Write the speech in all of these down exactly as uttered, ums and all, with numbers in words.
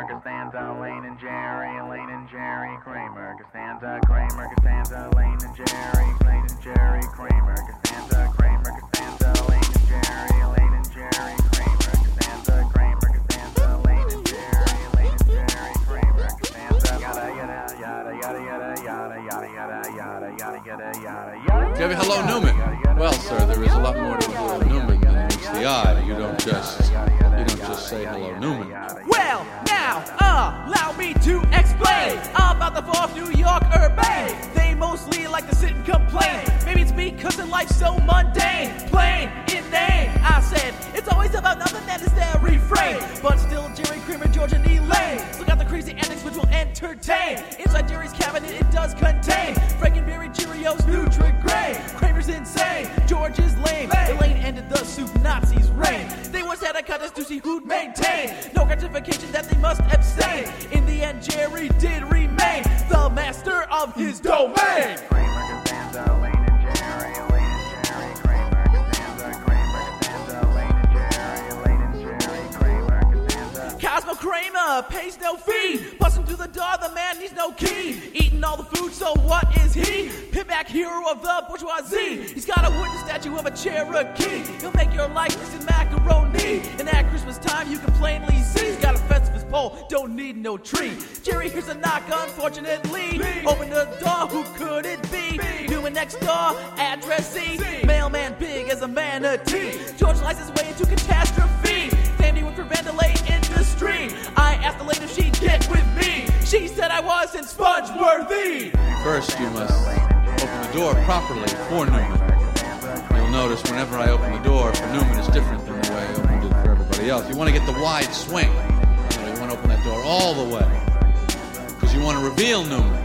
Kramer, Costanza, Lane and Jerry, Lane and Jerry, Kramer, Costanza, Kramer, Costanza, Lane and Jerry, Lane and Jerry, Kramer, Costanza, Kramer, Costanza, Lane and Jerry, Lane and Jerry, Kramer, Costanza, Kramer, Costanza, Lane and Jerry, Lane and Jerry, Kramer, Costanza, yada yada yada yada yada yada yada yada yada yada yada yada yada. Give me Hello Newman. Well, sir, there is a lot more to a Hello Newman than meets the eye. You don't just you don't just say Hello Newman. Well, now, uh, allow me to explain about the fall of New York urban. They mostly like to sit and complain. Maybe it's because their life's so mundane, plain, inane. I said, it's always about nothing, that is their refrain. But still, Jerry, Kramer, George, and Elaine look at the crazy antics which will entertain. Inside Jerry's cabinet, it does contain Frankenberry, Cheerios, Nutri-Grain. Kramer's insane, George is lame. Elaine ended the soup Nazis' reign. They once had a contest to see who'd maintain no gratification that they must abstain. In the end, Jerry did remain the master of his domain. Kramer, Costanza, Lane and Jerry, Lane and Jerry, Kramer, Costanza, Kramer, Costanza, Lane and Jerry, Lane and Jerry, Kramer, Costanza. Cosmo Kramer pays no fee. Busting through the door, the man needs no key. Eating all the food, so what is he? Pitback hero of the bourgeoisie. He's got a wooden statue of a Cherokee. He'll make your life taste in macaroni. And at Christmas time, you can plainly see he's got a Festivus pole, don't need no tree. Jerry hears a knock, unfortunately. Open the door, who could it be? Newman next door, addressee. Mailman big as a manatee. George lies his way into catastrophe. Damn, he went for Vandalay industry. I asked the lady if she'd get with me. She said I wasn't sponge-worthy. First, you must open the door properly for Newman. You'll notice whenever I open the door for Newman, it's different than the way I opened it for everybody else. You want to get the wide swing. You know, you want to open that door all the way. Because you want to reveal Newman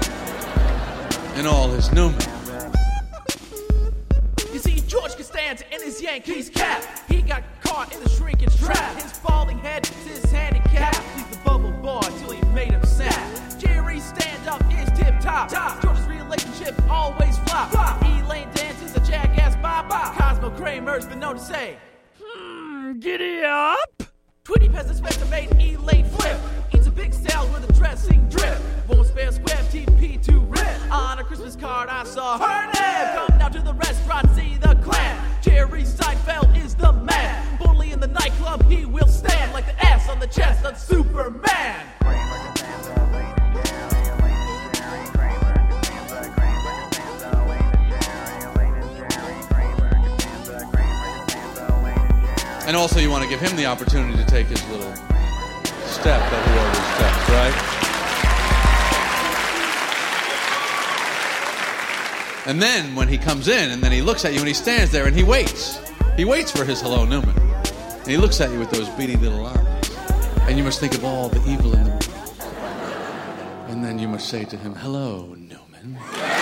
in all his Newman. You see, George Costanza in his Yankees cap. He got caught in the shrinkage trap. His falling head is his handicap. He's the bubble boy till he made him snap. Jerry's stand-up is tip-top. George's relationship always flop. Elaine dances a jackass bop. Cosmo Kramer's been known to say, Hmm, giddy up. Tweety Pez Spencer made Elaine flip. Eats a big salad with a dressing drip. Won't spare square T P to rip. On a Christmas card I saw her name. Come down to the restaurant, see the clan. Jerry Seinfeld is the man. Boldly in the nightclub he will stand like the ass on the chest of Superman. Kramer, Costanza, Lane and Jerry, Lane and Jerry, Kramer, Costanza, Kramer, Costanza, Lane and Jerry, Lane and Jerry, Kramer, Costanza, Kramer, Costanza, Lane and Jerry. And also you want to give him the opportunity to take his little step that he always takes, right? And then when he comes in and then he looks at you and he stands there and he waits. He waits for his Hello Newman. And he looks at you with those beady little eyes. And you must think of all the evil in the world. And then you must say to him, Hello, Newman.